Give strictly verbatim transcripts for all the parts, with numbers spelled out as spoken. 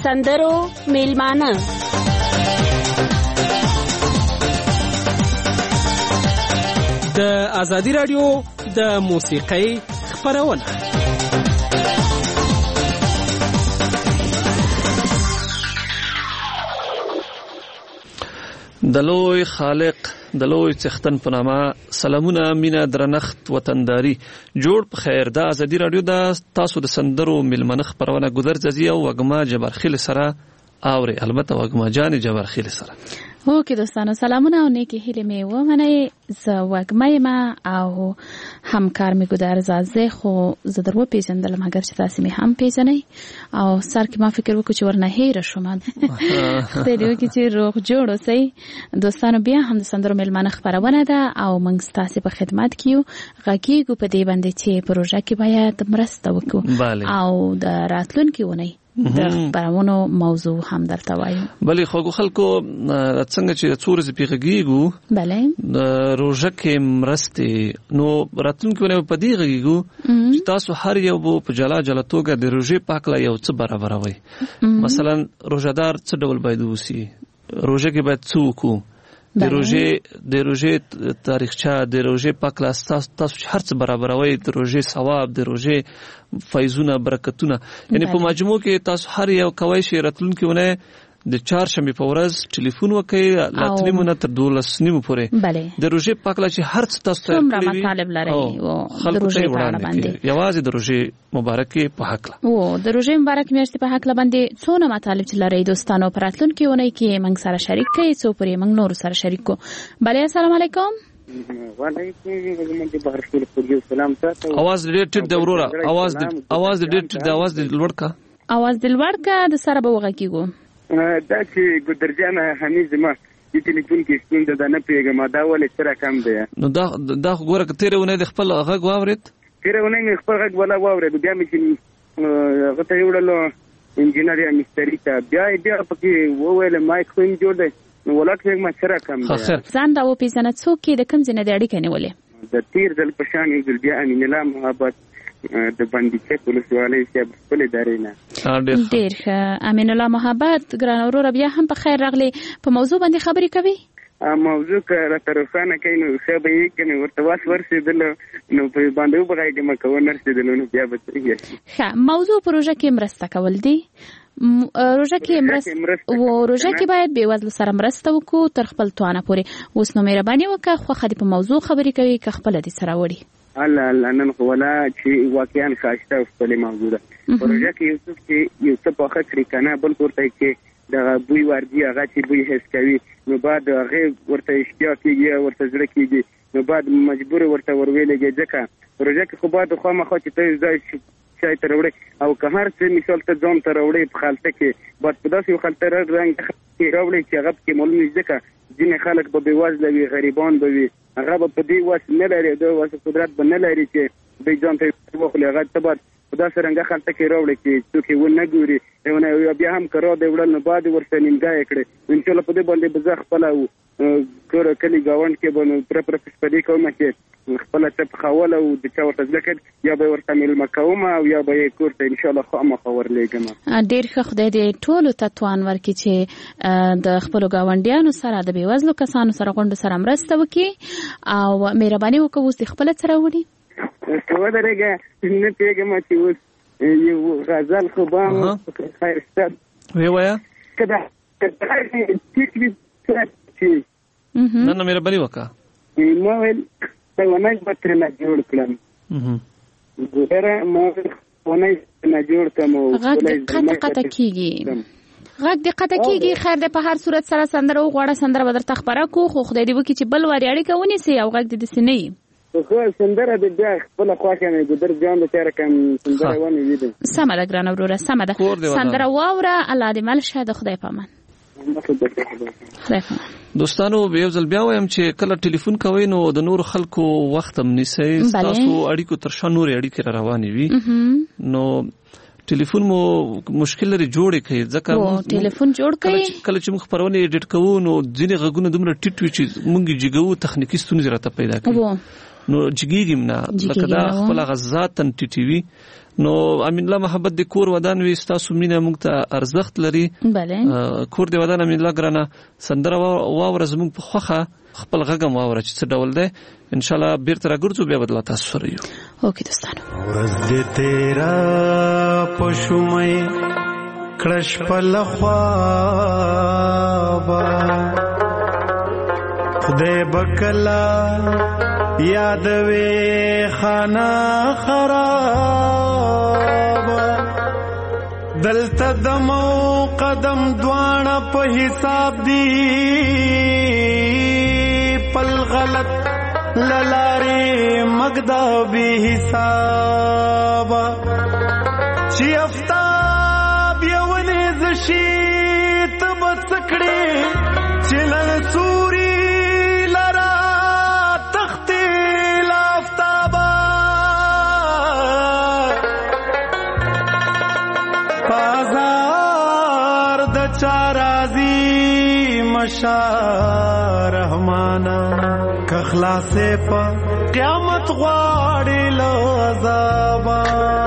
سندرو میلمانه د ازادي رادیو د موسیقۍ خپرونه. د لوی خالق د لوی څښتن په نامه سلامونه مینه درنښت وطنداري جوړ په خیر. د ازادي رادیو د تاسو د سندرو میلمنه خپرونه ګذر ځي او وګما جبرخیل سره اوري البته وګما جان جبرخیل سره. هو کې دوستانو سلامونه او نیکی هیله مې ومنئ. زه وګمای ما او همکار مې ګدار زازه خو زه درو پیژندلم اگر چې تاسو مې هم پیژنئ او سر کې ما فکر وکړ چې ورنه هېره شوم. خدای دې وکړي چې روغ جوړ اوسئ. دوستانو بیا هم د سندرو میلمانه خپرونه ده او موږ ستاسو په خدمت کې یو. غږیږو په دې باندې چې پروژه کې باید مرسته وکړو او د راتلونکي ونی د خبرونو موضوع هم درته وایو. بلې خو خلکو څنګه چې څور زی پیغږیږو بلې د روزه کې مرستې نو راتلونکي ونه په دې غږیږو چې تاسو هر یو په جلا جلا توګه د روزه پاکله یو څه برابروي. مثلا روزدار څه ډول باید وسی روزه کې باید څوک د روزه د روزه تاریخچه د روزه پاکله تاسو تاسو هر څه برابروي. د روزه ثواب د روزه فیضونه برکتونه یعنی په مجموع کې تاسو هر یو کوي شي راتلونکي ونه د چهارشنبه په ورځ ټلیفون وکړئ لاتلی مونږ تر دولس نیمو پورې د روزه پاکله چې هر څه تاسو ته مطالب لري او د روزه په اړه باندې یوازې د روزه مبارکي په حق له او د روزه مبارک میاشتې په حق له باندې څونه مطالب چې لري دوستانو پر راتلونکي ونه کې موږ سره شریک کړئ څو پرې موږ نور سره شریک کو. بله السلام علیکم. وعلیکم السلام. आवाज ډېر ټیټ دی وروره. आवाज आवाज ډېر ټیټ دی. आवाज دې لوړ کا. आवाज دې لوړ کا د سره به وغږیږو. دا چې ګدرجان حمید ما د ټلیفون کې ستونزه ده نه پیګم دا ولې سره کم دی. نو دا دا ګوره کتهونه د خپل غږ واورید تیرونه مې خپل غږ ولا واورید بیا مې چې غته یوړلو انجینر یا مستری ته بیا بیا پکې وویل مایک خو یې جوړ دی نو ولکه ما سره کم دی. ځان دا و پیژنه څوک د کوم ځای نه د اړیکې نیولې د تیر دل پشان یو بیا امین الله محبت د باندې چې پولیس والي چې خپل ادارې نه ډېر ښه. امین الله محبت ګران اورور بیا هم په خیر راغلی. په موضوع باندې خبرې کوي موضوع که را طرفانه کوي نو ښه به یې کوي ورته واس ورسېدل نو په باندې وبغایږي ما کوو نرسېدل نو بیا به ښه. موضوع پروژه کې مرسته کول دي. روزه کې مرسته و روزه کې باید به وزل سره مرسته وکړو تر خپل توانه پورې. اوس نو مهرباني وکړه خو خدي په موضوع خبرې کوي که خپل دي سره وړي. الله الله نن خو ولا چې واقعا خاصه خپل موضوع ده. روزه کې یو څه چې یو څه په خاطر کنه بل ورته چې د بوی وردی هغه چې بوی حس کوي نو بعد هغه ورته اشتیاق کیږي ورته زړه کیږي نو بعد مجبور ورته ورولېږي ځکه روزه کې خو بعد خو ما خو چې ته ځای چای تر وړي او که هر څه مثال ته ځان تر وړي په خلته کې بعد په داسې خلته رنګ کې راوړي چې هغه کې معلومه ځکه ځینې خلک به بېوزله وي غریبان به وي هغه به په دې وس نه لري د وس قدرت به نه لري چې به ځان ته وخلي هغه ته بعد په داسې رنګ خلته کې راوړي چې څوک یې ونه ګوري بیا هم کرا دی وړل نو بعد ورته نیمګای کړي ان شاء الله په دې باندې به زه خپل کور کلی گاوند کې به پر پر سپدي کوم چې خپل ته خوله او د چا ورته ځکه یا به ورته ملما کوم او یا به کور ته ان شاء الله خو ما خبر لګم. ډیر ښه. خدای دې ټول ته توان ورکړي چې د خپل گاونډیانو سره د بیوزلو کسانو سره غونډه سره مرسته وکړي او مهرباني وکړو اوس خپل سره وړي. څه ودرېګه نه پیګم چې اوس یو غزل خو به خیر ستاسو وی وایا کدا کدا چې نه نه مهرباني وکړه ما ول څنګه نه پاتره نه جوړ کړم ګوره ما ونه نه جوړ کوم غږ دقت قطه کیږي غږ دقت کیږي. خیر ده په هر صورت سره سندره او غوړه سندره بدر تخبره کو خو خدای دې وکړي چې بل وری اړیکه ونیسي او غږ دې سنې خو سندره د بیا خپل خواخه نه ګدر جان د تیر کم سندره ونه ویده سم ده ګران وروره سم ده سندره واوره الله دې مل شه د خدای پامان. دوستانو یو ځل بیا وایم چې کله ټلیفون کوي نو د نور خلکو وخت هم نیسي تاسو اړیکو تر شا نور اړیکې را روانې وي نو ټلیفون مو مشکل لري جوړ کړي ځکه ټلیفون جوړ کړي کله چې موږ خبرونه ایډیټ کوو نو ځینې غږونه دومره ټیټ وي چې موږ جګو تخنیکی ستونزې راته پیدا کوي نو جګیږم نه لکه دا خپل غزاتن ټټوي نو امین الله محبت د کور ودان وي تاسو مینه موږ ته ارزښت لري بله کور دی ودان امین الله ګرانه سندره واوره زموږ په خوخه خپل غږم واوره چې څه ډول دی ان شاء الله بیرته راګرځو بیا بدلا تاسو سره یو اوکې دوستانو ورځ دې تیرا پښومې کړش په لخوا خدای بکلا یاد وی خانه خراب دلته دمو قدم دوانه په حساب دی پل غلط للاری مگدا بی حساب چی افتاب یونی زشی تب سکڑی چلن سوری رحمانا کخلاصے پا قیامت غواړي له عذابا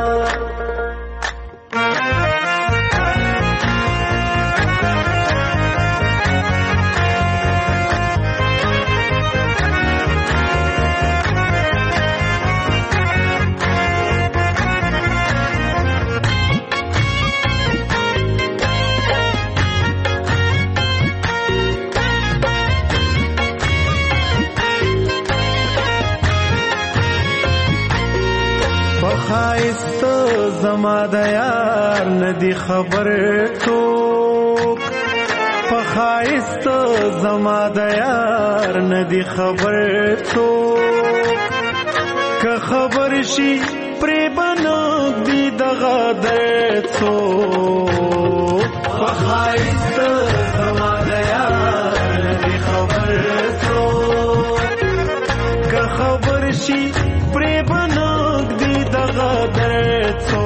خایست زما د یار ندی خبر څوک په خایست زما د یار ندی خبر څوک که خبر شي پرې بنو دی دغه در څوک په خایست زما د یار ندی خبر څوک که خبر شي پرې بنو دغه درڅو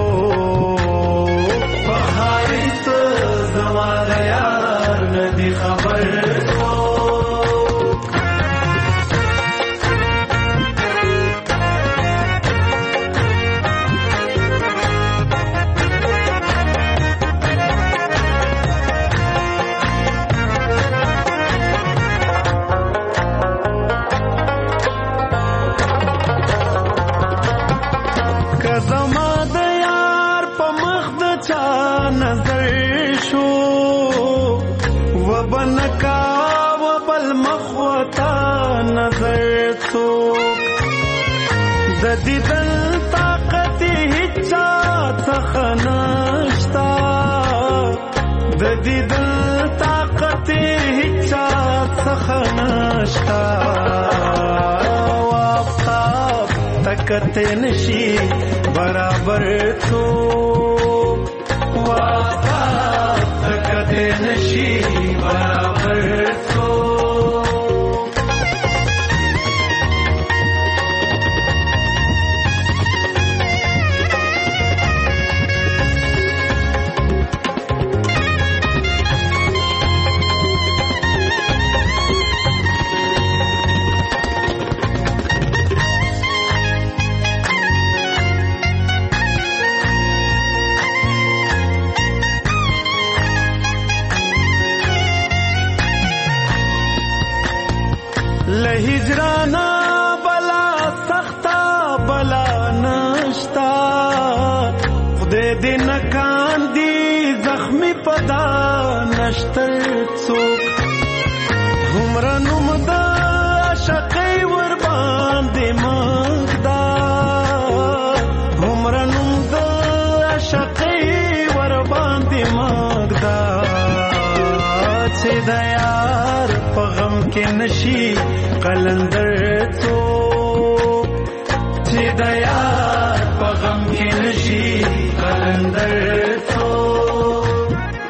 په خایست زمانه یار ندی خبر زدی دل طاقت هیچا څخه نشتا زدی دل طاقت هیچا څخه نشتا وافتاب طاقت نشي برابر تو وافتاب طاقت نشي برابر تو هجرانا بلا سختا بلا نشتا خدای دې نکان دی زخمی پدا نشتر څوک همرا نوم دا شقی ور باندې مقدا همرا نوم دا شقی ور باندې مقدا چې د یار په غم کې نشي قلندر څوک چې د یار په غم کې نشي قلندر څوک.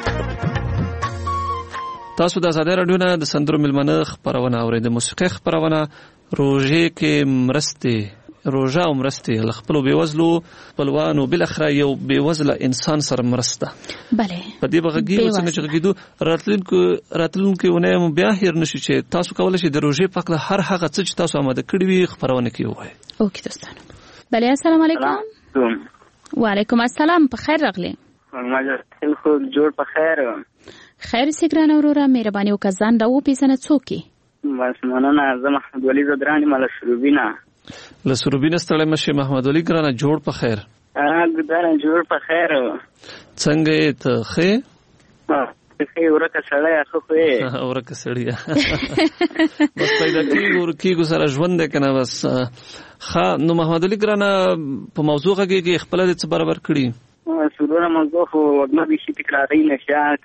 تاسو د آزادۍ راډیو نه د سندرو ملمنه خپرونه اورئ. د موسیقۍ خپرونه روژې کې مرستې روژه او مرستې له خپلو بېوزلو خپلوانو بالاخره یو بېوزله انسان سره مرسته بله په دې به غږېږو څنګه چې غږېدو راتلونکو راتلونکې اونۍ مو بیا هېر نه شي چې تاسو کولی شئ د روژې په هکله هر هغه څه چې تاسو آماده کړي وي خپرونه کې ووایئ. اوکې دوستانو. بله السلام علیکم. وعلیکم السلام. په خیر راغلی. مجلس خو جوړ په خیر. خیر سي ګرانه وروره مهرباني وکړه ځان را وپېژنه څوک یې؟ بس مننه زه محمد ولي زدران یم له سروبینه. له سروبینه ستړی مه شې محمد ولي ګرانه جوړ په خیر. ګرانه جوړ په خیر. څنګه یې ته ښې؟ ښې ورکه سړی ښه خو یې ورکه سړی بس پیدا کېږو ورکېږو سره ژوند دی که نه بس ښه. نو محمد ولي ګرانه په موضوع غږېږې خپله دې څه برابر کړي؟ سرونه موضوع خو وږمه بیخي تکرارۍ نشات.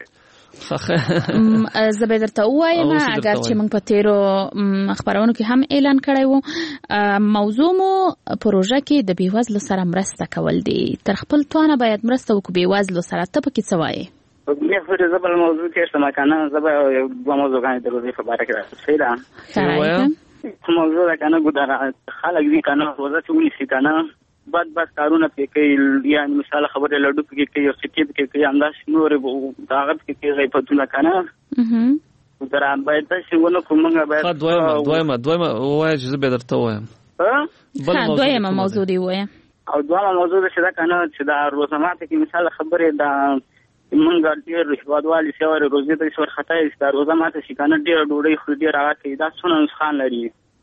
زه به درته ووایم اگر چې موږ په تیرو خبرونو کې هم اعلان کړی و موضوع مو پروژه کې د بېوزلو سره مرسته کول دي. تر خپل توانه باید مرسته وکړو بېوزلو سره. ته پکې څه وایې؟ بیا خو زه بل موضوع تېر شم که نه زه به دوه موضوعګانې د روزۍ په باره کې راڅه ده. موضوع ده که نه ګوداره خلک دي که نه روزه چې ونیسي که نه بد بد کارونه پکې کوي یعنې مثال خبرې لډو پکې کوي او سکې پکې کوي همداسې نورې د هغه پکې کوي غیبتونه که نه ګوداره باید داسې ونه کړو موږ باید دویمه دویمه دویمه ووایه چې زه بیا درته ووایم. دویمه موضوع دې ووایه. او دویمه موضوع ده چې ده که نه چې دا روزه ماته کې مثال خبرې د موږ ډېر هېوادوالې سیورې روزې ته چې ورخطا یې چې دا روزه ماته شي که نه ډېره ډوډۍ خوري ډېر هغه کوي دا څونه نسخان لري.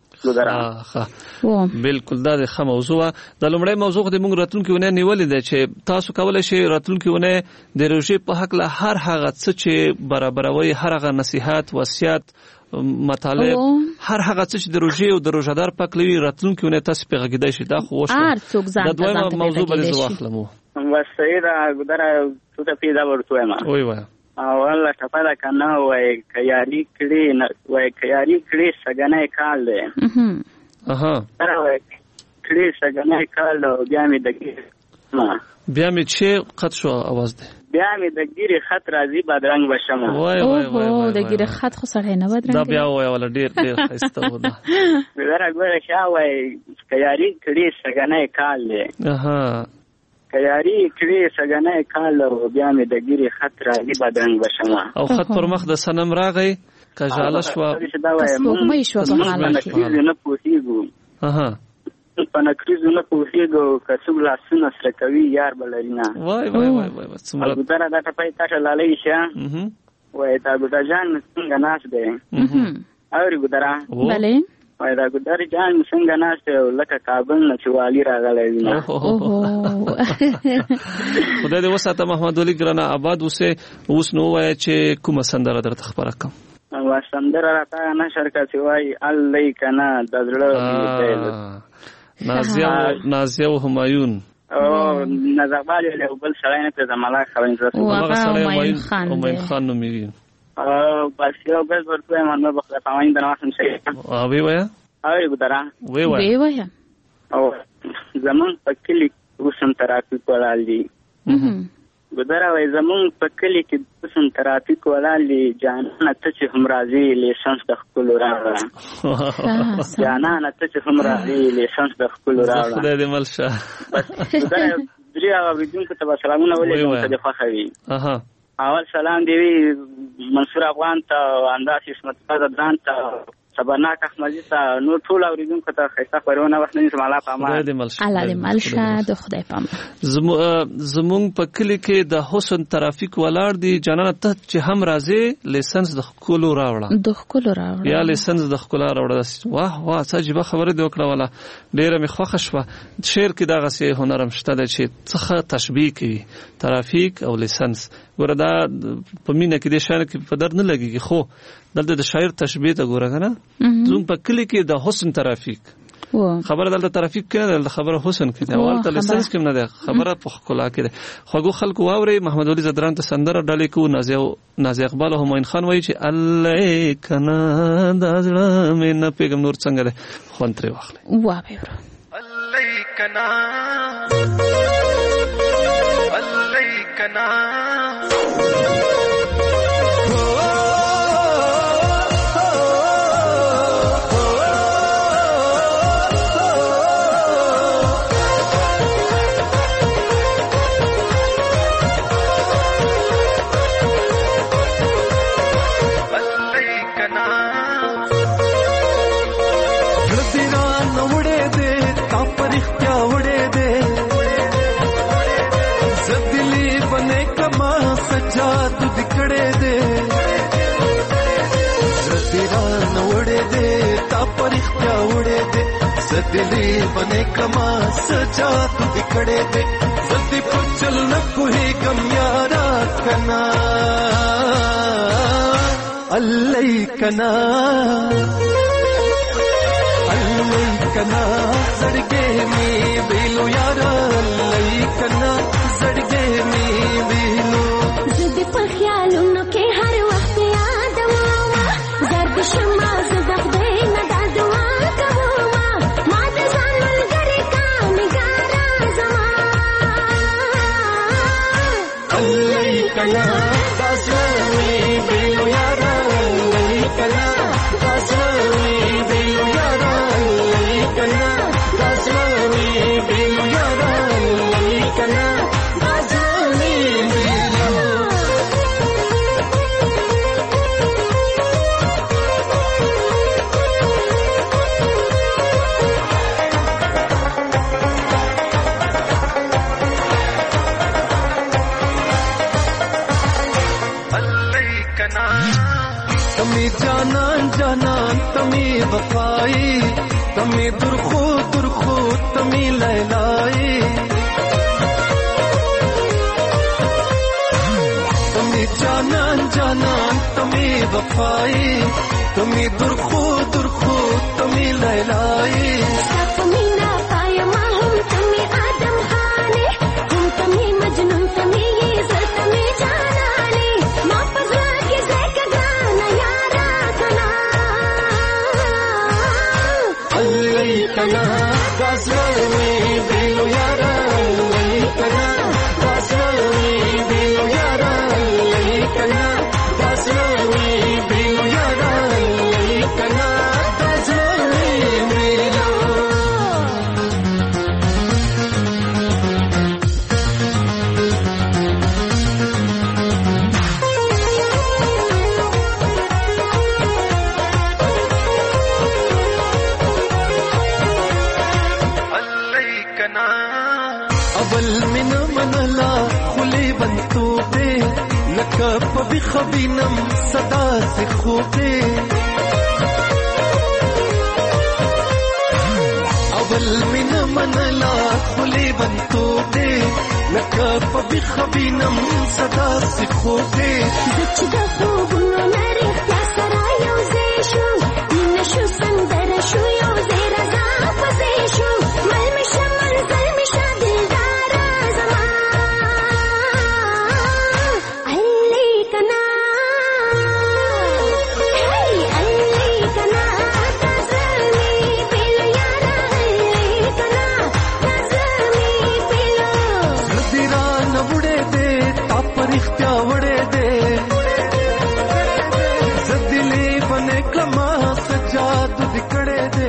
بالکل دا د ښه موضوع وه. د لومړی موضوع خو د موږ راتلونکې اونۍ نیولې ده چې تاسو کولی شئ راتلونکې اونۍ د روژې په هکله هر هغه څه چې برابروئ هر هغه نصیحت وصیت مطالب هر هغه څه چې د روژې او د روژهدار په هکله وي راتلونکې اونۍ تاسو پرې غږېدی شئ. دا خو وشوه. د دویمه موضوع به زه واخلم. بس صحیح ده ګوداره څه ته پیدا ورته وایم. وایي وایه. اوله ټپه ده که نه وایي که یاري کړې وایي که یاري کړې سږنی کال دی وایي کړې سږنی کال بیا مې د بیا مې چې قط شو اواز دی بیا مې د ګیرې خط راځي بدرنګ به شمه. اوهو د ګیرې خط خو سړی نه بدرنګ دا بیا وایه وله ډېر ډېر ښایسته و ده. ګوداره ګوره شا وایي که یاري کړې سږنی کال دی که یاري کړې سږنی کال بیا مې د ګیرې خط راځي بدرنګ به شمه. او خط پر مخ د صنم راغی که ژاله شوه که سپوږمۍ شوه په حاله کې نه پوهېږو په نکریزو نه پوهېږو که څوک لاسونه سره کوي یار به لري نه. وای وای وای وای څومره ګوداره دا ټپه یې تاته لالی شه وایي دا ګوډه جان مې څنګه ناست دی اورې ګوداره بلې وایي دا ګودارې جان مې څنګه ناست دی لکه کابل نه چې والي راغلی وي نه. خدای دې وساته محمد ولي ګرانه آباد اوسې. اوس نو ووایه چې کومه سندره درته خپره کړم؟ سندره راته نشر که چې وایي الله که نه د زړه نازیه و همایون نظربال یو بل سړی نه پرېږده ملاک خبرې هغه سړی همایون خان نومیږي. بس یو بل ورته وایم نور به خدای پاماني د نواسم شي. ویې وایه اورې ګوداره ویې وایه. زمونږ په کلي اوسم ترافیک ولاړ دي ګوداره وایي زمونږ په کلي کې اوسم ترافیک ولاړ دي جانانه ته چې هم راځې لیسنس د ښکلو راوړه جانانه ته چې هم راځې لیسنس د ښکلو راوړه. خدای دې مل شه. بس ګوداره درې هغه اورېدونکو ته به سلامونه ولېږم که دې خوښه وي. اول سلام دی وی منصور افغان ته انداز اسمت قدران ته صبرناک احمدی ته نور ټول اوریدونکو ته ښایسته خبرونه وخت نه سم الله پامان الله دې ملشه د خدای پامان. زمونږ په کلی کې د حسن ترافیک ولاړ دي جانانه ته چې هم راځي لیسنس د ښکلو راوړه د ښکلو راوړه یا لیسنس د ښکلا راوړه. واه واه څه عجیبه خبره دې وکړه وله ډېره مې خوښه شوه. شعر کې دغسې هنر هم شته دی چې څه تشبیه کوي ترافیک او لیسنس. ګوره دا په مینه کې دې شیانو کې په درد نه لګېږي خو دلته د شاعر تشبیه ته ګوره که نه زموږ په کلي کې د حسن ترافیک خبره دلته ترافیک کې نه ده خبره حسن کې ده هلته لیسنس کې هم نه ده خبره په ښکلا کې ده. خوږو خلکو واورئ محمد ولي زدران ته سندره ډالۍ کوو. نازیه اقبال او همایون خان وایي چې الله که نه دا زړه مې نه پوهېږم نور څنګه دی خوند ترې واخلئ. وابې ورو الله که نه الله که نه سجاد دکړې دې رتیرا نوړې دې تا پرختیا وړې دې سدلې باندې کما سجاد دکړې دې سدې پچل نه کوه کم یارا کنا الله کنا الله کنا زړګې می ویلو یار الله کنا زړګې می ویلو زد په خیالونو کې هر وخت یاد ما زرد شمع زغ دې نه دا دعا کوما ما د ځان ملګری کا نګارا زما الله کنا داسمي ویلو یار الله کنا داسمي ویلو یار الله کنا داسمي ویلو یار الله کنا داسمي ویلو تمی جانان جانان تمی وفائی تمی درخو درخو تمی لیلائی تمی جانان جانان تمی وفائی تمی درخو درخو تمی لیلائی مینا پایا ما هم تمی آدم خانے هم تمی مجنون تمی زر تمی جانانے ما پزلا کے زیک گانا یارا کنا اللہ کنا غزلوی بیلو یارا اللہ کنا غزلوی بیلو یارا اللہ کنا غزلوی بیلو یارا اللہ کنا غزلوی بیلو اول من منلا خلی بنتو بے لکب بخبینم صدا سے خوبے اول من منلا خلی بنتو بے لکب بخبینم صدا سے خوبے زچ د خوبونو لري یا سره یو ځای شو مینه شو سندره شو یو ځای رضا پسې شو مل می شه منزل می شه دلدارا زما الله کنا هی الله کنا تاسمي پیل یارا الله کنا تاسمي پیلو زدیرا نوڑے دے تا پرختیا وڑے دے زدلی بنے کما سجاد دکڑے دے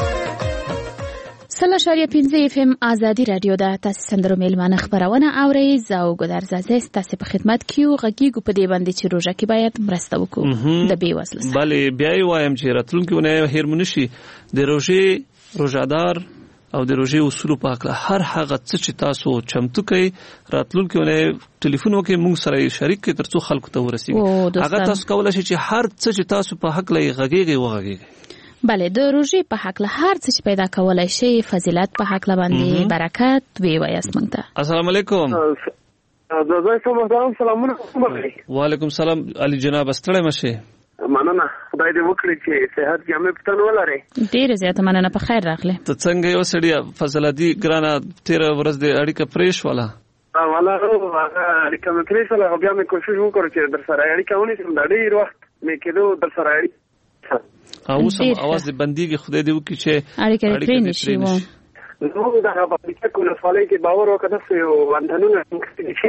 سل اشاریه پنځه اف ام ازادي رادیو ده. تاسو سندرو میلمانه خبرونه اورئ. زه او ګدر زازه تاسو په خدمت کې یو غږیږو په دې باندې چې روژه کې باید مرسته وکړو د بې وزلو سره. بله بیا یې وایم چې راتلونکي اونۍ هیر مو نشي د روژې روژهدار او د روژې اصولو په هکله هر هغه څه چې تاسو چمتو کړئ راتلونکي اونۍ ټلیفون وکړئ موږ سره یې شریک کړئ تر څو خلکو ته ورسیږي. هغه تاسو کولی شئ چې هر څه چې تاسو په هکله یې غږیږئ وغږیږئ. بله د روژې په حقله هر څه چې پیدا کولای شي فضیلت په حقله باندې برکت وی وایاست موږ ته. السلام علیکم. زه کوم محترم سلامونه کوم. وعلیکم السلام علي جناب ستړی مشه. مننه خدای دې وکړي چې صحت جامع پتن ولري. ډیره زیاته مننه په خیر راغله. ته څنګه یو سړی فضلادي ګرانه تیر ورځ د اړیکه پریش والا والا اړیکه مې پریش والا بیا مې کوشش وکړ چې در سره اړیکه ونیسم د ډیر وخت مې کېدو در سره اړیکه اوس هم اواز دې بنديږي خدای دې وکړي چې اړیکه پرې نشي و. نو دا په اړیکه کوله فالای کې باور وکړه چې وندنونه چې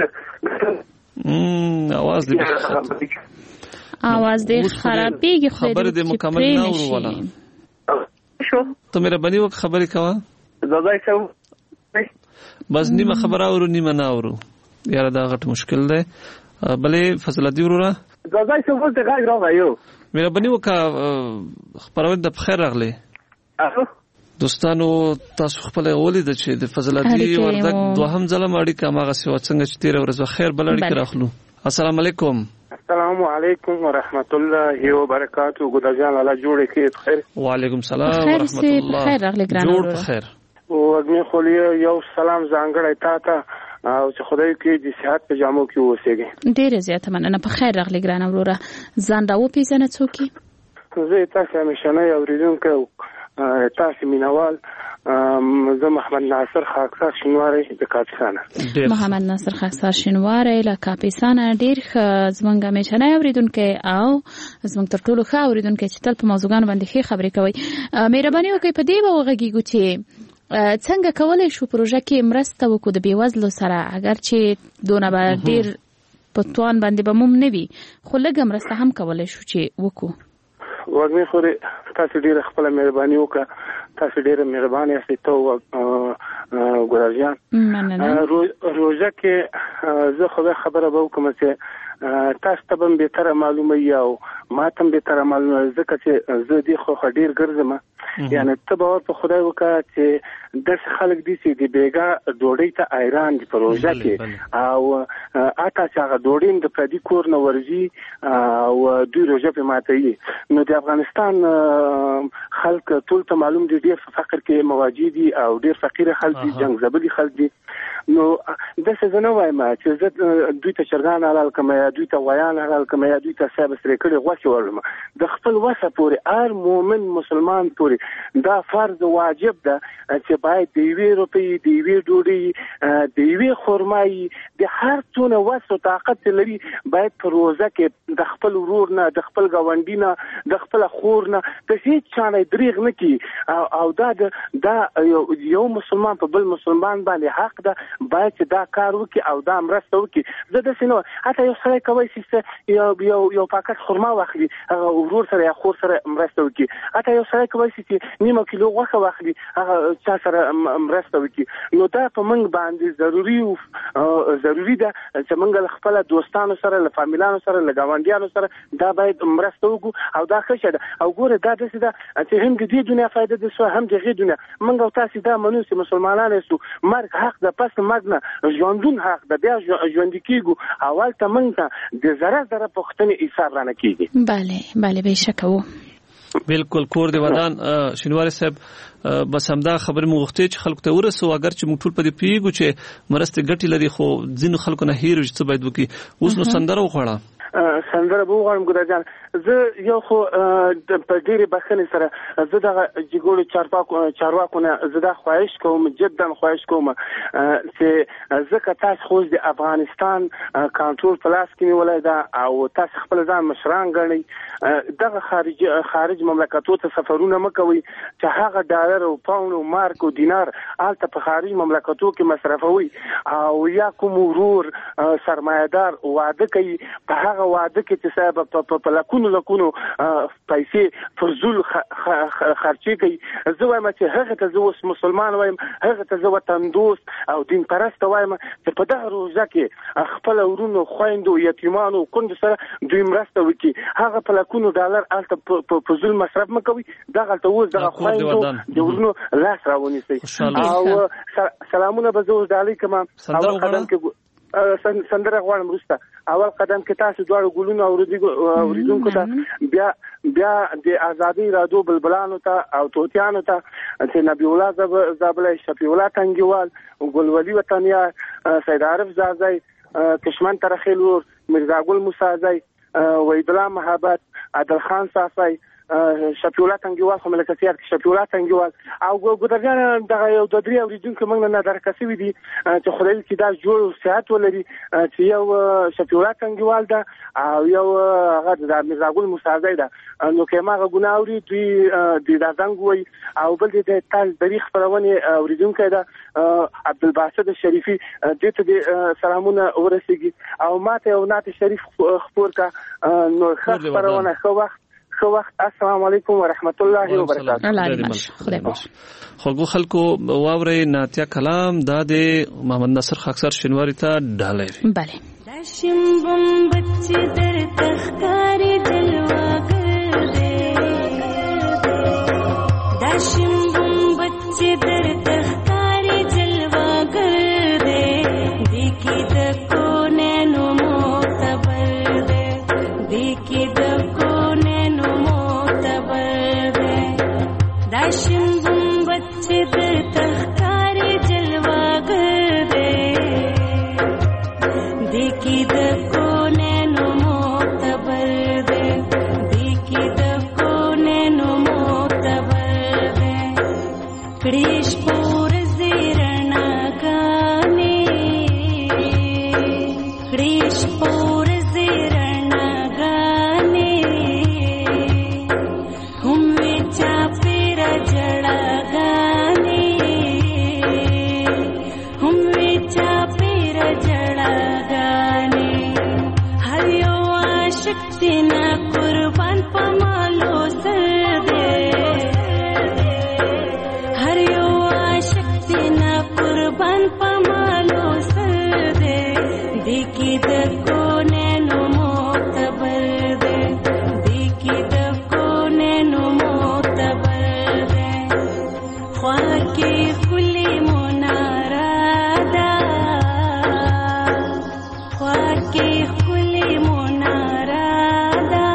امم اواز دې اواز دې خرابېږي خبر دې مکمل نه ورو ولا شو ته مې ربني وک خبرې کوا زړای شو بس نیمه خبره اورو نیمه نه اورو یاره دا غټ مشکل دی. بلې فضل دې وروره زړای شو ولته غږ راغیو مې ربني وک خبرونه د بخیر راغله دوستانو تاسو خپل ولید چې د فضل عادي وردک دوهم ځله اړیکه ماغه سیو څنګه چې تیر ورځ خیر بل اړیکه راخلو. السلام علیکم. السلام علیکم ورحمت الله وبرکاتہ. ګل جان الله جوړ کړي خیر. وعلیکم السلام ورحمت الله. خیر راغلی ګران جوړ خیر. وګمه خو یو سلام زنګړی تا ته او چې خدای کې د صحت په جامو کې اوسېږي. ډیره زیاته مننه. په خیر راغلی ګران وروره. ځان راو پیژنه څوک؟ زه تاسو همیشنه اوریدونکو تاسو مینوال زه محمد ناصر خاکسار شینواری د کاپیسان. محمد ناصر خاکسار شینواری له کاپیسان ډیر زمونږ همیشنه اوریدونکو او زمونږ تر ټولو ښه اوریدونکو چې تل په موضوعګانو باندې ښه خبرې کوي. مهرباني وکړئ په دې وغږیږو چې څنګه کولای شو پروژه کې مرسته وکړو د بیوزلو سره، اگر چې دونه به ډیر په توان باندې به مم نه وي خو لږه مرسته هم کولای شو چې وکړو. وګمه خو تاسو ډیره خپل مهرباني وکړه. تاسو ډیره مهربانه یاست ته ګورجان. روزه کې زه خو خبره به وکم چې تاسو ته به به تر معلومه یو ما ته به تر معلومه ځکه چې زه دی خو ډیر ګرځم. یعنی ته به په خدای وکړه چې د خلک دي چې د بیګا ډوډۍ ته ایران دی پروژه کې او اته چې هغه ډوډۍ د پردي کور نه ورځي او دوی روزه په ماتي. نو د افغانستان خلک ټول ته معلوم دي ډیر فقر کې مواجه دي او ډیر فقیر خلک دي، جنگ زبدي خلک دي. نو د څه نه وایم چې زه دوی ته چرګان حلال کوم یا دوی ته ویان حلال کوم یا دوی ته سبا سره کړي غوښه ورم د خپل وسه پورې هر مؤمن مسلمان پورې دا فرض واجب ده چې باید د وی روپی د وی ډوډۍ د وی خرمای د هر څونه وسه طاقت لري باید په روزه کې د خپل ورور نه د خپل گاونډي نه د خپل خور نه د هیڅ چانه دریغ نه کی او دا دا یو مسلمان په بل مسلمان باندې حق ده باید چې دا کار وکي او دا مرسته وکي. زه د سينو حتی یو سره کوي چې یو یو یو پاکټ خرما واخلي هغه ورور سره یا خور سره مرسته وکي. حتی یو سره کوي چې نیمه کیلو غوښه واخلي هغه چا سره مرسته وکي. نو دا په موږ باندې ضروری او ضروری ده چې موږ خپل دوستانو سره له فامیلانو سره له گاونډیانو سره دا باید مرسته وکړو او دا ښه ده. او ګوره دا د څه ده چې هم د دې دنیا فائدہ ده سو هم د غي دنیا موږ او تاسو دا منو چې مسلمانانو سو مرګ حق ده پس مرګ نه ژوندون حق ده بیا ژوند کیږو اول ته موږ د زره زره پختنې حساب رانه کیږي. بله بله به شک وو بالکل کور دی ودان شینواری صاحب بس همدا خبر مو غوښتي چې خلکو ته ورسو اگر چې موږ ټول په دې پیګو چې مرسته ګټي لري خو ځینو خلکو نه هیرو چې باید وکي. اوس نو سندره وخوړه سندره به وغواړم ګل جان. زه یو خو په ډېرې بخښنې سره زه دغه جګړو چارواکو چارواکو نه زه دا خواهش کوم جدا خواهش کوم چې ځکه تاسو خو د افغانستان کنټرول په لاس کې نیولای دا او تاسو خپل ځان مشران ګڼئ دغه خارج خارج مملکتو ته سفرونه مکوئ چې هغه ډالر او پاوند او مارک او دینار الته په خارج مملکتو کې مصرفوي او یا کوم ورور سرمایدار واده کوي په هغه واده کې چې صاحب په لکونو لکونو پیسې فزول خرچي کوي. زه وایم چې هغه ته زه اوس مسلمان وایم هغه ته زه وطن دوست او دین پرست وایم چې په دغه روزه کې خپل ورونو خويندو یتیمانو کند سره دوی مرسته وکړي. هغه په لکونو ډالر الته په فزول مصرف مکوي دغه ته اوس دغه خويندو د ورونو لاس راونیسي. او سلامونه به زه ډالۍ کوم. اول قدم کې سندره غواړم وروسته اول قدم کې تاسو دواړو ګلونو اوریدونکو ته بیا بیا د ازادي رادیو بلبلانو ته او توتیانو ته چې نبی الله زابلای شفیع الله تنګوال او ګلولي وطنیا سید عارف زازای کشمن ترخیلور مرزا ګل موسی وحید الله محبت عادل خان صافی شفیع الله تنګوال خو ملکتيار کې شفیع الله تنګوال او ګودرجان دغه یو د درې اوریدونکو موږ نه درکسي وي دي چې خدای دې دا جوړ صحت ولري چې یو شفیع الله تنګوال دا او یو هغه د مرزا ګل موسی دا نو کې ماغه ګناوري دوی د دازنګ وي او بل دې تل تاریخ پرونه اوریدونکو دا عبدالباسط شریفي دې ته سلامونه ورسیږي او ماته او نات شریف خبر کا نو خبر پرونه خو وخت خو وخت. السلام علیکم ورحمت الله وبرکاته. خلکو خلکو واوري ناتیا کلام دا د محمد ناصر خاکسار شینواری ته ډالۍ. بله داشم بم بچ در تخکاری دلوا کر دے داشم بم چې درته ښکاري جلوه‌ګر دی دې کې د کونینو معتبر دی دې کې د کونینو معتبر دی دا شین ګنبد چې درته ښکاري جلوه‌ګر دی دې کې د کونینو معتبر دی دې کې د کونینو معتبر دی کړي شپور زیرناګانې کړي شپور زیرناګانې هم وی چاپېره جړاګانې هم وی چاپېره جړاګانې هر یو عاشق تینا قربان په مالو سر دی هر یو عاشق تینا قربان په مالو سر دی دې کې د کونینو معتبر دی دې کې د کونینو معتبر دی خوا کې ښکلې مناره ده خوا کې ښکلې مناره ده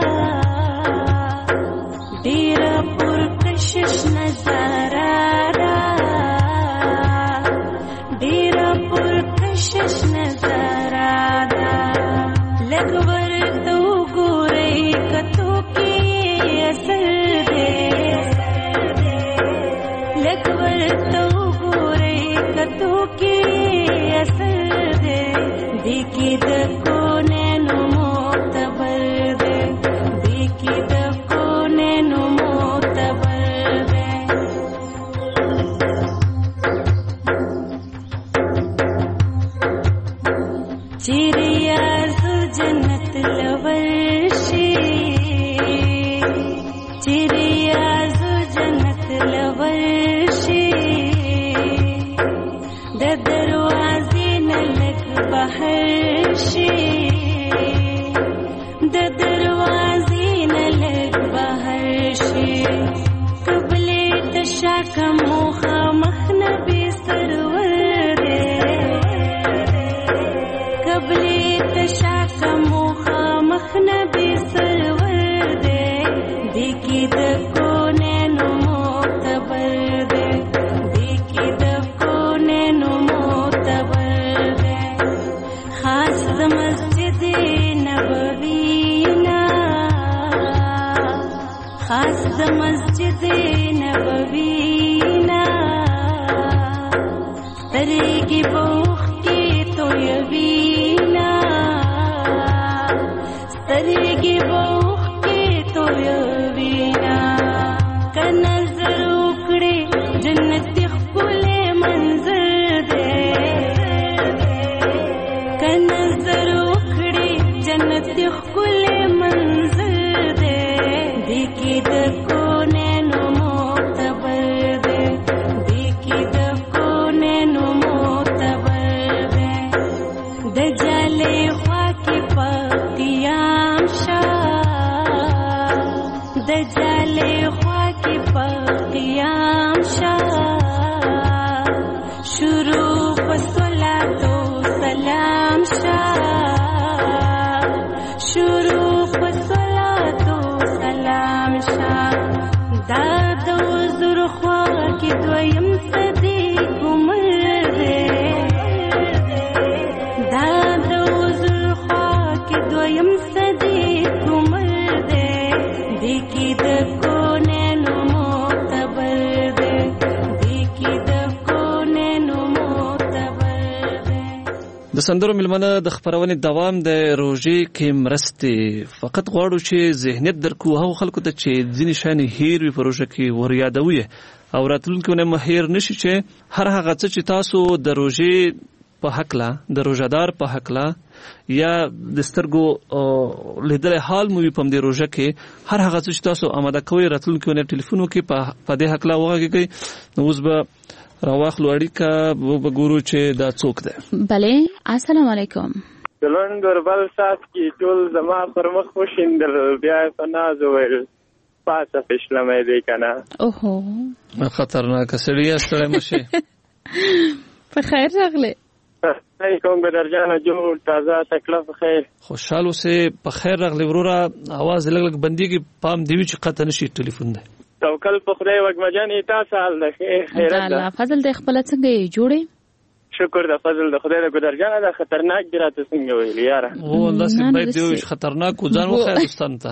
ډېره پرکشش نظاره ده ډېره پرکشش نظاره ده لږ ورته وګورئ کتو کې اثر دی لږ ورته وګورئ کتو کې اثر دی دې کې د کونینو معتبر دی دې کې د کونینو معتبر دی چیرې آرزو جنت لورشي چیرې آرزو جنت لورشي د دروازې نه لږ بهر شي د دروازې نه لږ بهر شي قبلې ته شاکه مخامخ نبي سرور دی قبلې ته شاکه مخامخ نبي سرور دی دې کې د کونینو معتبر دی دې کې د کونینو معتبر دی خاص د مسجد نبوي نه خاص د مسجد نبوي نه سترګې به اوښکې تویوي نه سترګې به اوښکې تویوي نه که نظر وکړې جنتي ښکلی منظر دی که نظر وکړې جنتي ښکلی منظر دی دې کې د کونینو معتبر دی دې کې د کونینو معتبر دی د جالې خوا کې په قیام شه د جالې خوا کې په قیام شه شروع په صلات و سلام شه شروع په صلات و سلام شه دا د حضور خوا کې دویم صدیق عمر دی دا د حضور خوا کې دویم صدیق عمر دی دې کې د کونینو معتبر دی دې کې د کونینو معتبر دی د سندرو ملمنه د خبرونې دوام د روژې کې مرستې فقط غواړو چې ذهنیت درکو هغو خلکو ته چې ځینې شیان هیر وي په روژه کې ور یادوي او راتلونکي اونۍ مو هیر نشي چې هر هغه څه چې تاسو د روژې په هکله د روژهدار په هکله یا د سترګو لیدلې حال مو وي په همدې روژه کې هر هغه څه چې تاسو آماده کوئ راتلونکي اونۍ ټلیفون وکړئ په دې هکله وغږیږئ نو اوس به راواخلو اړیکه وګورو چې دا څوک دی. بله السلام علیکم. دلون ګوربل سات کې ټول زما پر مخ وشیندل بیا په ناز وویل پاسه پښلمې دی کنه. اوهو خطرناک سړی ستړی مشه. په خیر راغله. ای کوم ګدرجانه جوړ تازه تکلیف خیر. خوشاله سه په خیر راغلی وروره. आवाज لګ لګ بنديږي پام دیوي چې قطه نشي ټلیفون دی. توکل په خدای وګمجانې تاسو حال ده خیر ده. الله فضل د خپل څنګه جوړې. شکر د فضل د خدای د ګدرجانه د خطرناک دی راته څنګه ویل یاره. او الله سي باید دی خطرناک ځان وخیرستان ته.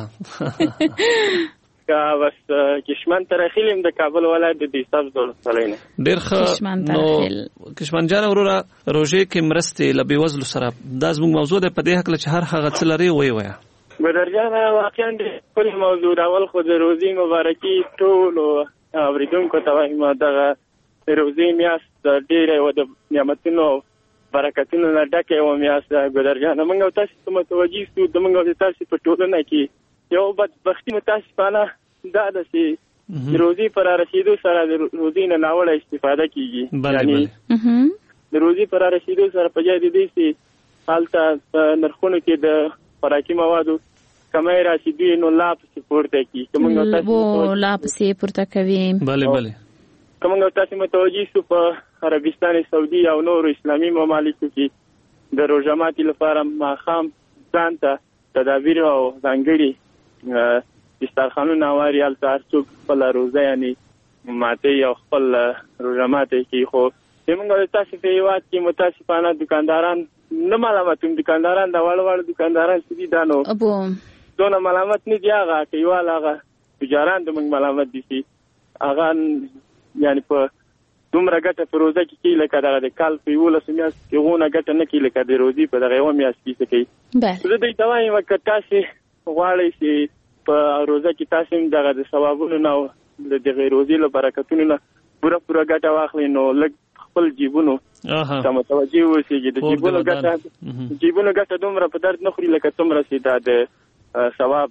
کا بس کشمن ترخیلم د کابل ولایت د دیساب ولسوالۍ نه. ډیر ښه نو کشمن جان وروره روزه کې مرستې لبي وزل سره دا زموږ موضوع ده په دې حق چې هر هغه څه لري وای وای. ګدرجانه واقعا د خپل موضوع اول خو د روزي مبارکي ټول اوریدونکو ته وایم دغه روزي میاشت ډیره و د نعمتونو برکتونو نه ډکه و میاشت ګدرجانه موږ تاسو ته متوجي سو د موږ تاسو په ټولنه کې یو بدبختی متاسفانه دا ده چې روزي پر رسیدو سره د روزي نه ناوړه استفاده کیږي. یعنی د روزي پر رسیدو سره په ځای دي چې حالت نرخونو کې د خوراکي موادو کمای راشي نو لا پسې پورته کیږي. کومه تاسو لا پسې پورته کوي. bale bale کومه تاسو متوجي سو په عربستان سعودي او نور اسلامي ممالکو کې د روزماتي لپاره ماخام ځانته تدابیر او ځانګړي دسترخوانونه واري التار څوک خپل روزه یعنی ماته یو خپل روزه ماته کې خو زمونږ تاسو په یوات کې متاسفانه دکانداران نه ملامتوم دکانداران دا وړ وړ دکانداران چې دي دانو ابو دونه ملامت نه دی هغه کیوال هغه تجاران د موږ ملامت دي چې هغه یعنی په دومره ګټه په روزه کې کې لکه دغه د کال په یوله سمیاس کې غونه ګټه نه کې لکه د روزي په دغه یو میاس کې څه کوي. بله زه دې ته وایم که تاسې غواړئ چې په روزه کې تاسې هم دغه د ثوابونو نه او د دغې روزي له برکتونو نه پوره پوره ګټه واخلئ نو لږ خپل جیبونو ته متوجه اوسېږي. د جیبونو ګټه جیبونو ګټه دومره په درد نه خوري لکه څومره چې دا د ثواب.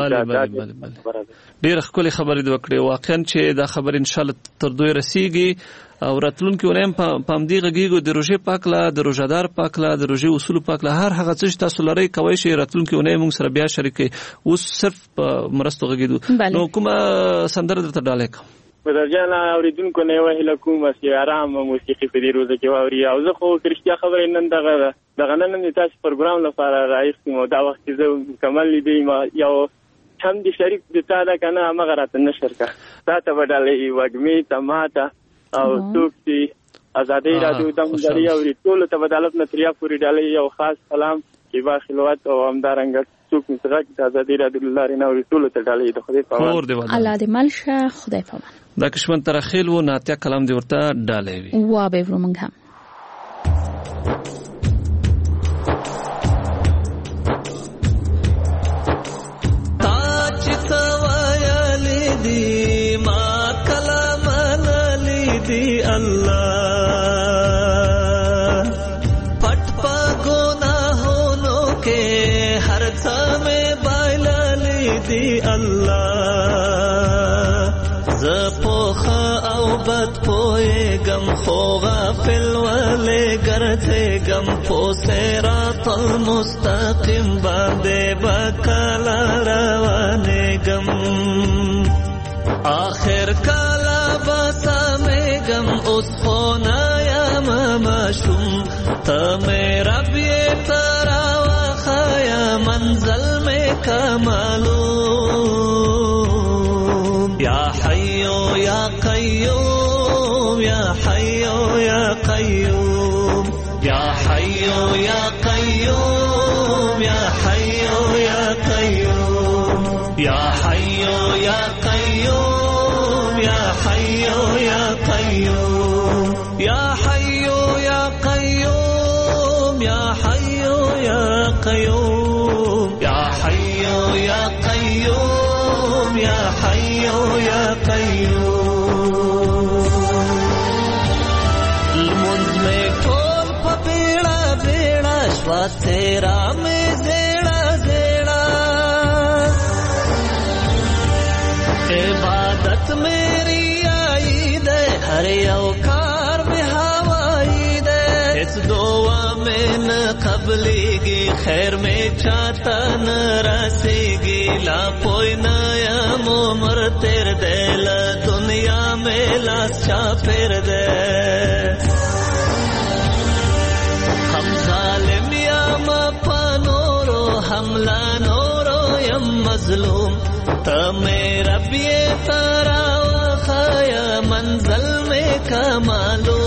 ډېر ښکلې خبرې دې وکړې واقعا چې دا خبر ان شاء الله تر دوی رسیږي او راتلونکي ونیم په همدې غږیږو د روژې پاکله د روژهدار پاکله د روژې اصولو پاکله هر هغه څه چې تاسو لرئ کوی شئ راتلونکي ونیم موږ سره بیا شریک کړئ. اوس صرف په مرستو غږېدو نو کومه سندره درته ډالۍ کوم؟ ګدرجانه اورېدونکو نه یوه هیله کوم چې ارامه موسیقي په دې روزه کې واوري او زه خو که رښتیا خبرې نن دغه دغه نن د تاسو پروګرام لپاره راایست یم او دا وخت چې زه مکمل لیدی ما یو هم د شریک د تا ده که نه همغه راته نشر کړه تا ته به ډالۍ وږمې ته ماته او څوک چې ازادۍ راډیو دمداري اوري ټولو ته به د الف نه تر یا پورې ډالۍ یو خاص سلام کیبا خلوت او همدارنګه څوک مې څه غږ د ازادۍ راډیو له لارې نه اوري ټولو ته ډالۍ د خدای په امان. الله دې مل شه خدای په امان. دا کشمن ترخیل و ناتیا کلام دی ورته ډالۍ وي وا به ورو موږ هم گم خو غافل ولے کرتے گم پو صراط المستقیم باندې بکلا روانه گم آخر کلا بسامه گم اس خو نایا مماشم ته میرا بی ترا وخایا منزل میں کمالو یا حیو یا قیوم یا حیو یا قیوم یا حیو یا قیوم یا حیو یا قیوم یا حیو یا قیوم یا حیو یا قیوم یا حیو یا قیوم یا حیو یا قیوم یا حیو یا قیوم یا حیو یا قیوم تیرا میں زیڑا زیڑا عبادت میری آئی دے ہر اوکار میں ہوائی دے اس دعا میں نہ قبلی گی خیر میں چاہتا نہ رسے گی لا پوئی نیا مومر تیر دے لا دنیا میں لاس چا پھر دے ہم ظالم یا مپانورو حملہ نورو یم مظلوم تا میرا بیے تارا وخایا منزل میں کمالو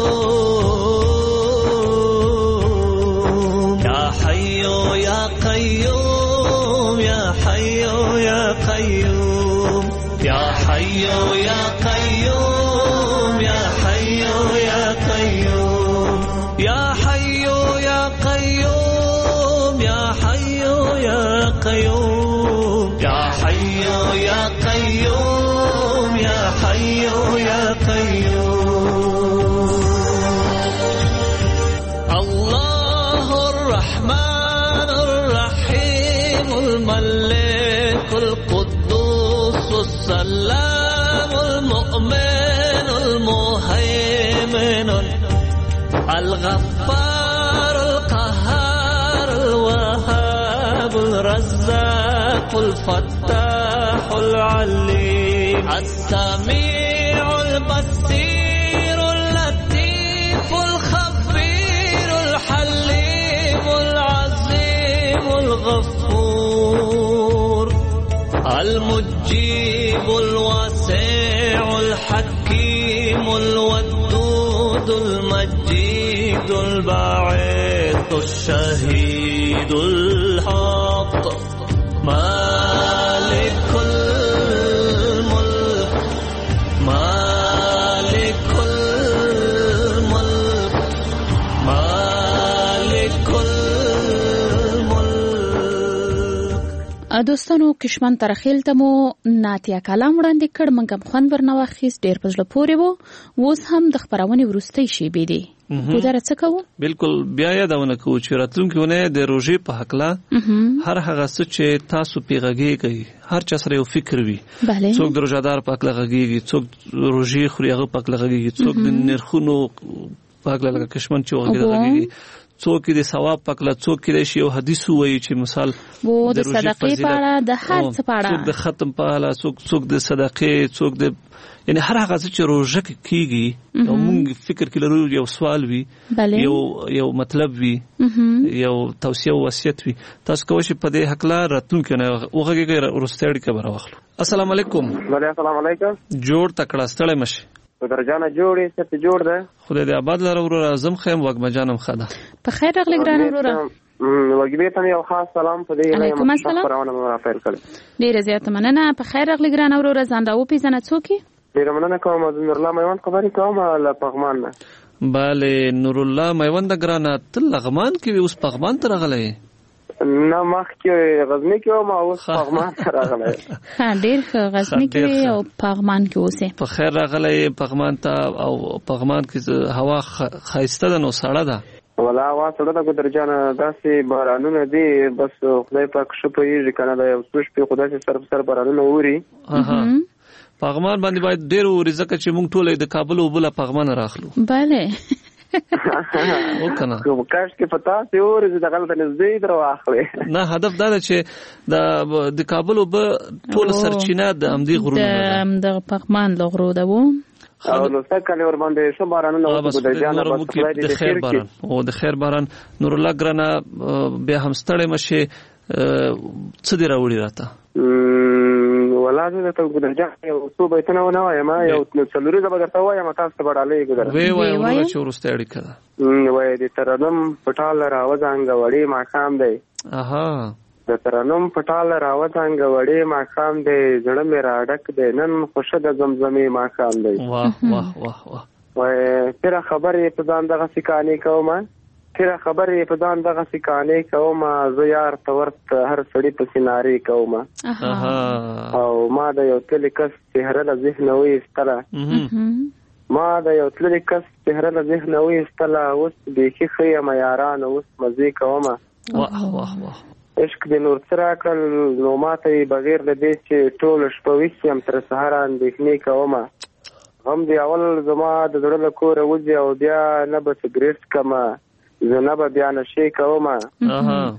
یا حیو یا قیوم یا حیو یا قیوم یا حیو یا قیوم یا حیو یا قیوم یا حیو یا قیوم یا حیو یا قیوم یا حیو یا قیوم یا حیو یا قیوم اللہ الرحمن الرحیم الملک القدوس السلام المؤمن المهيمن الغفار القهار الوهاب الرزاق الفتاح العليم السميع البصير اللطيف الخبير الحليم العظيم الغفور المجيب الواسع الحكيم الودود المجيد الباعث الشهيد الحق مالك الملك مالك الملك مالك الملك. دوستانو کشمن ترخیل ته مو ناتیا کلام وړاندې کړ منګم خوند ورنه واخیست ډیر په زړه پورې وو اوس هم د خبرونې وروستۍ شیبې دي ګودره څه کوو بالکل بیا یادونه کوو چې راتلونکي اونۍ د روژې په هکله هر هغه څه چې تاسو پې غږېږئ هر چا سره یو فکر وي څوک د روژهدار په هکله غږېږي څوک روژې خوري هغه په هکله غږېږي څوک د نرخونو په هکله لکه کشمن چې غږېږي څوک د ثواب پکله څوک کې شي یو حدیث وایي چې مثال وو د صدقې په اړه د هر څه په اړه څوک د ختم په اړه څوک څوک د صدقې څوک د یعنی هر هغه څه چې روژه کې کیږي او موږ فکر کې لرو یو سوال وي یو یو مطلب وي یو توصیه او وصیت وي تاسو کوئ چې په دې حقله راتلونکي نه وغږیږئ وروستۍ اړیکه به راواخلو. السلام علیکم. السلام علیکم. جوړ تکړه ستړی مشي درجانه جوړې ست جوړ ده خدای دې آباد لره ورور اعظم خیم وګم جانم خدا په خیر راغلی ګران ورور وګبې ته یو خاص سلام په دې نه یم خبرونه مو راپېل کړل ډیره زیاته مننه په خیر راغلی ګران ورور ځان راو پیژنه څوک ډیره مننه کوم د نور الله میوند خبرې کوم له پغمان نه bale نور الله میوند ګرانه تل لغمان کې اوس پغمان ته راغلی نه مخ کې غزنی کې او ما اوس پغمان ته راغلی ها ډیر غزنی کې او پغمان کې اوسه په خیر راغلی پغمان ته او پغمان کې هوا خایسته ده نو سړه ده ولا وا سړه ده درجانه داسې بارانونه دي بس خدای پاک شپې کنه دا یو څه په خدای سره سر بارانونه ووري پغمان باندې باید ډیر ووري ځکه چې موږ ټول د کابل او بل پغمان راخلو bale وکنه کوم کاش کې پتا سی اور چې دغه ته نږدې درو اخلي نه هدف دا چې د د کابل او ټول سرچینه د امدی غرونه د پغمان لغرو ده وو او نو څنګه ور باندې شو بارانونه او د جانه بس خدای دې خیر باران او د خیر باران نور الله ګرانه به هم ستړی مشه څه دی راوړي راته ولا زه ته ګدرجا یو څو بیتونه ونه وایم یو څلوري زبر درته وایم تاسو ته وړاندې ګدر وی وای ورو چې ورسته اړیکه ده وای د ترنم پټال راوځانګ وړي ما خام دی اها د ترنم پټال راوځانګ وړي ما خام دی زړه مې راډک دی نن خوشه د زمزمې ما خام دی واه واه واه واه وای تیرا خبرې په ځان دغه سکانې کوم تیرا خبرې په ځان دغه سکانې کوم زه یار تورت هر سړی په سیناري کوم او ما د یو تل کس چهره له ذهن وې استله ما د یو تل کس چهره له ذهن وې استله اوس بیخي خیم یاران اوس مزه کوم واه واه واه عشق د نور سره کړل نو ماته بغیر د دې چې ټول شپه وسیم تر سهار اندېښنې کوم هم دی اول زما د زړه له کوره وځي او بیا نه به سګریټ کما زه نه به بیا نشې کوم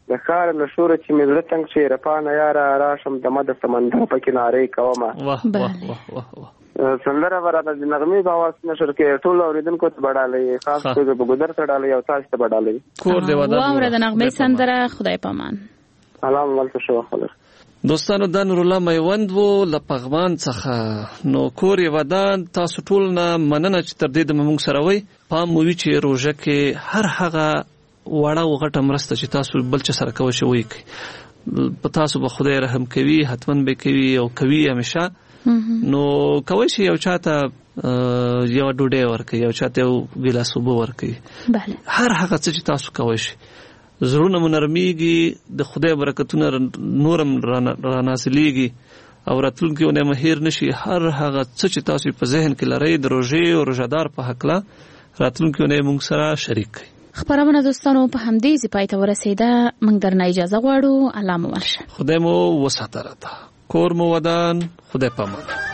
د ښار له شوره چې مې زړه تنګ شي رپانه یاره راشم د مد سمندر په کنارې کومه. واه واه واه واه واه سندره ورته د نغمې په आवाज نشر کې ټول اوریدونکو ته بډالې خاص توګه په ګودر ته ډالې او تاسو ته بډالې کور دی ودان واوره د نغمې سندره خدای پامان. سلام ولته شو خلک دوستانو د نور الله میوند وو له پغمان څخه نو کور ودان تاسو ټول نه مننه چې تر دې د موږ سره وي پام مو وی چې روزه کې هر هغه وړه او غټه مرسته چې تاسو بل چا سره کوي شوی کی په تاسو به خدای رحم کوي حتمن به کوي او کوي همیشه نو کوي چې یو چاته یو ډوډۍ ورکړي یو چاته یو ګلاس اوبه ورکړي بله هر هغه څه چې تاسو کوي شي زړونه منرميږي د خدای برکتونه نورم را نازلېږي او راتلونکي ونه مهیر نشي هر هغه څه چې تاسو په ذهن کې لرئ د روزې او روزادار په حق لا راتلونکي ونه موږ سره شریک کړئ. خبرونه دوستانو په همدې ځای ته ورسېده موږ درنه اجازه غواړو الله مو ورشه خدای مو وساتره تا کور مو ودان خدای پامان.